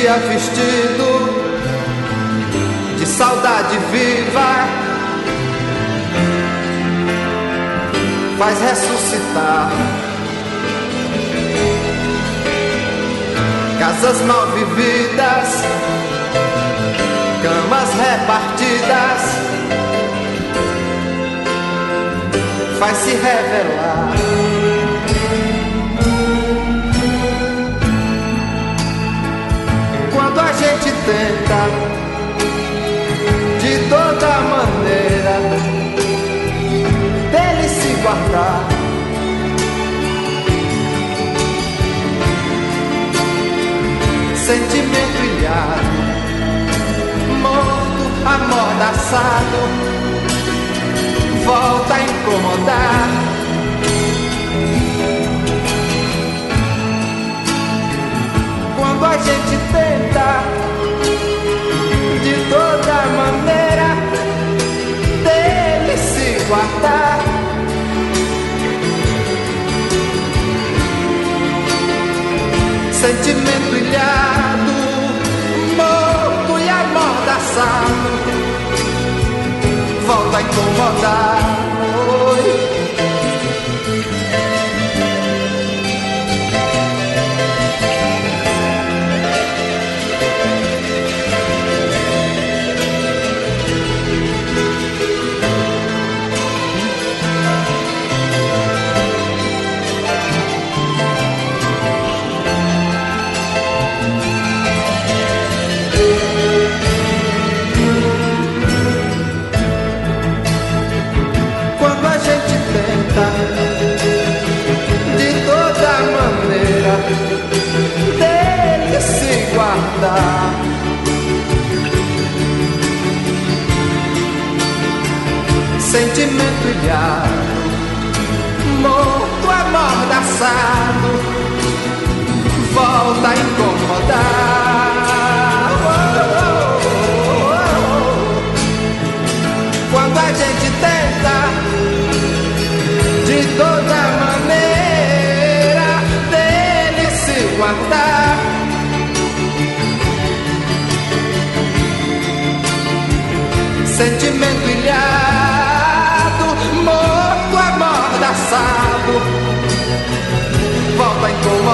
dia vestido de saudade viva, faz ressuscitar casas mal vividas, camas repartidas, faz se revelar quando a gente tenta de toda maneira dele se guardar. Sentimento ilhado, morto, amordaçado, volta a incomodar. Quando a gente tenta de toda maneira dele se guardar. Sentimento ilhado, morto e amordaçado, volta a incomodar. Oi. De toda maneira dele se guardar. Sentimento ilhado, morto, amordaçado, volta a incomodar. Quando a gente tenta de toda maneira dele se guardar. Sentimento ilhado, morto, amordaçado, volta a incomodar.